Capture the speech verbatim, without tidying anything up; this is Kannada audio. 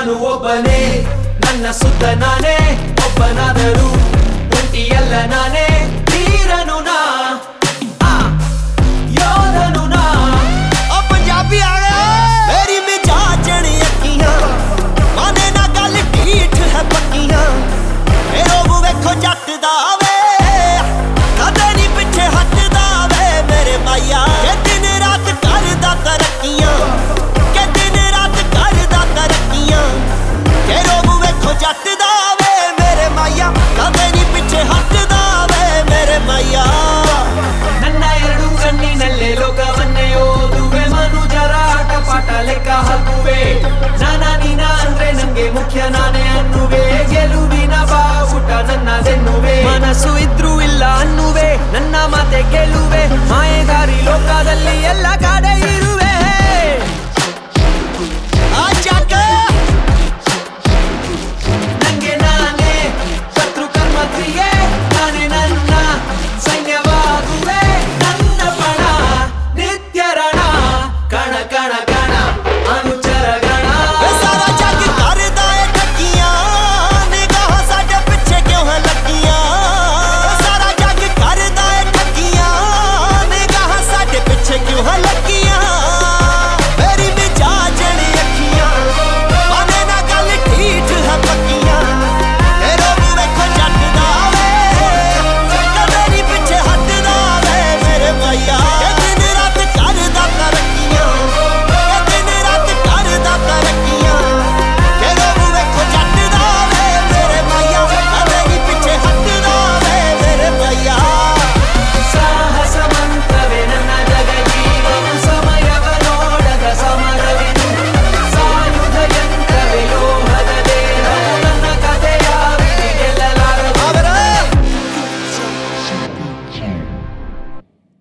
ನಾನು ಒಬ್ಬನೇ ನನ್ನ ಸುತ್ತ ನಾನೇ ಒಬ್ಬನಾದರೂ ಒಂಟಿಯಲ್ಲ ನಾನೇ ತೀರನು ನಾ ಆ, ಯೋಧನು ನಾ ओ पंजाबी आ गया मेरी मिजाज जड़ी अखियां माने ना गल ढीठ है पक्कियां मेरो मुंह वेखो जट दा वे कदे नहीं पिछे हटदा वे मेरे माया के दिन रात करदा तरक्कियां के दिन रात करदा तरक्कियां मेरो मुंह वेखो जट दा वे मेरे माया कदे नहीं पिछे हटदा वे मेरे माया ನನ್ನ ಎರಡು ಕಣ್ಣಿನಲ್ಲೇ ಲೋಕವನ್ನೇ ಓದುವೆ ಮನುಜರ ಆಟ ಪಾಠ ಲೆಕ್ಕ ಹಾಕುವೆ ನಾನ ನೀನ ಅಂದ್ರೆ ನಂಗೆ ಮುಖ್ಯ ನಾನೇ ಅನ್ನುವೆ ಗೆಲುವಿನ ಬಾವುಟ ನನ್ನದೆನ್ನುವೆ ಮನಸ್ಸು ಇದ್ರೂ ಇಲ್ಲ ಅನ್ನುವೆ ನನ್ನ ಮಾತೆ